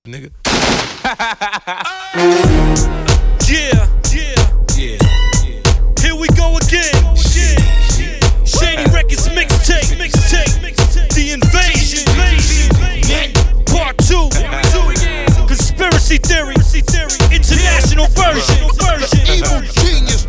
nigga. Yeah. Here we go again. Shady Records mixtape. The Invasion. Part 2. Conspiracy Theory. International version. Evil genius.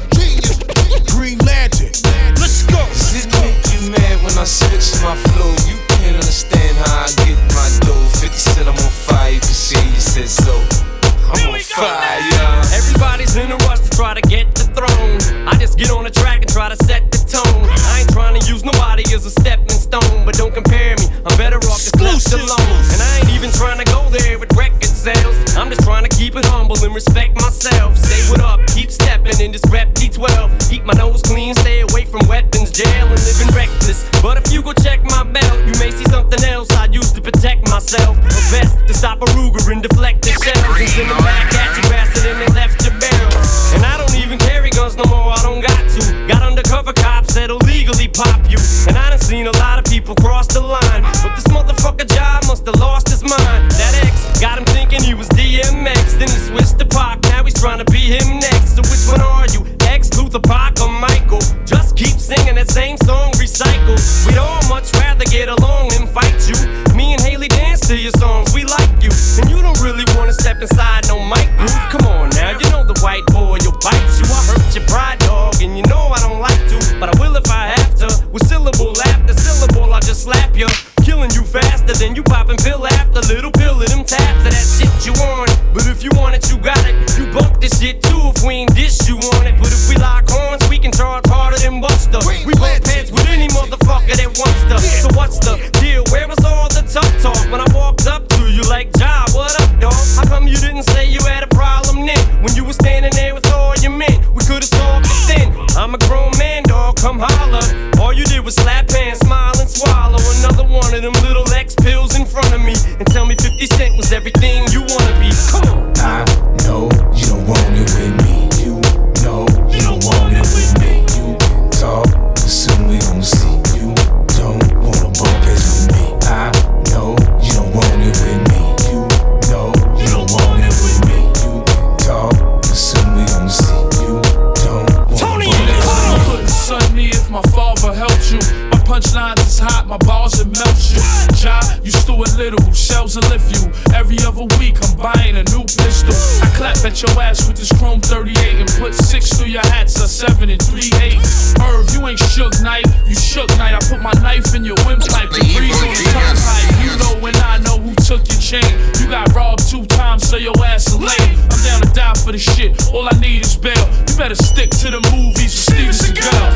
Green Lantern. Let's go. It make you mad when I switch my flow. You can't understand how I get my dough. 50 said I'm on fire, you can say you said so. I'm on fire. Everybody's in a rush to try to get the throne. I just get on the track and try to set the tone. I ain't trying to use nobody as a stepping stone, but don't compare me, I'm better off just left alone. And I ain't even trying to go there with record sales. I'm just trying to keep it humble and respect myself. Say what up, keep stepping in this rep D12. Keep my nose clean, stay away from weapons, jail, and living reckless. But if you go check my belt, you may see something else I use to protect myself. A vest to stop a Ruger and deflect the shells and send them back at you faster than they left your barrel. And I don't even carry guns no more, I don't got to. Got undercover cops that'll legally pop you. And I done seen a lot of people cross the line, but this motherfucker job must have lost his mind. That X got him thinking he was DMX, then he switched to Pac, now he's trying to be him next. So which one are you? X, Luther, Pac, or Michael? Just keep singing that same song, recycle. We'd all much rather get along than fight you. Me and Haley dance to your songs, we like you. And you don't really wanna step inside no mic groove. Come on now, you know the white boy will bite you. I hurt your pride, dog, and you know I don't like to, but I will if I have to. With syllable after syllable, I just slap you. Killing you faster than you popping pill after little pill of them tabs of that shit you want. But if you want it, you got it. You bump this shit too if we ain't dish you on it. But if we lock horns, we can charge harder than Buster. We bump heads with any motherfucker that wants to. So what's the deal? Where was all the tough talk when I walked up to you like, Ja, what up, dog? How come you didn't say you had a problem then? When you were standing there with all your men, we could've solved it then. I'm a grown man, dog, come holler. All you did was slap hands, smile and swallow another one of them little X pills in front of me and tell me 50 Cent was everything you wanna be. Come on. I know you don't want it with me. You know you don't want it with me. You can talk, but soon we gon' see. You don't wanna bump heads with me. I know you don't want it with me. You know you don't want it with me. You can talk, but soon we gon' see. You don't wanna bump heads with me. You couldn't son me if my father helped you. My punchlines is hot, my bars will melt you. Ja, you Stuart Little, shells will lift you. Every other week I'm buying a new pistol. I clap at your ass with this chrome 38 and put 6 through your hats, a 7 and 3/8. Irv, you ain't Suge Knight, you shook night. I put my knife in your windpipe and breathe on the turnpike. You know when I know who took your chain. You got robbed 2 times, so your ass is late. I'm down to die for this shit, all I need is bail. You better stick to the movies with Steven Seagal.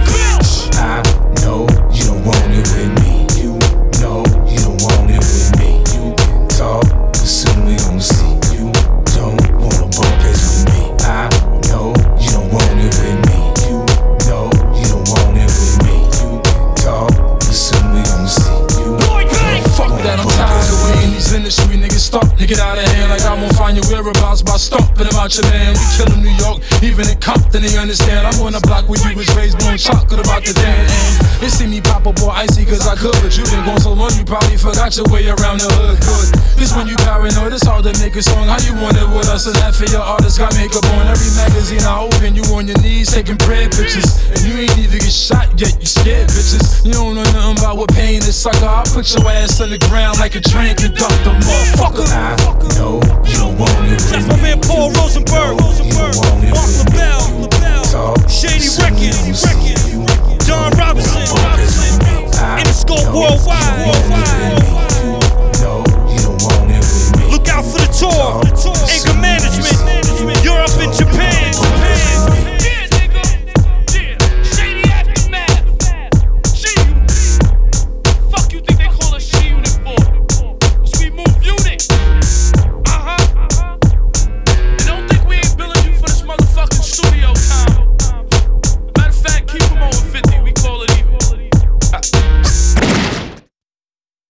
I know you don't want it with me. You know you don't want it with me. You can talk, but soon we gon' see. You don't wanna bump heads with me. I know you don't want it with me. You know you don't want it with me. You can talk, but soon we gon' see. You Fuck that, I'm tired of waiting. These industry niggas stop, they get out of hand like I won't find your whereabouts by stomping them out your land. We kill them New York, even in Compton, they understand. I'm on the block where you was raised, blowing chocolate about the damn end. They see me pop up all icy cause I could, but you been gone so long you probably forgot your way around the hood. Good, cause when you paranoid, it's hard to make a song. How you want it with us? And that for your artist got makeup on. Every magazine I open, you on your knees taking prayer pictures. And you ain't even get shot yet, you scared bitches. You don't know nothing about what pain is, sucker. I'll put your ass on the ground like a train conductor, motherfucker. I know you don't want it with me. That's my man Paul Rosenberg. Mark LaBelle. Shady Records. Don Robinson. Interscope Worldwide.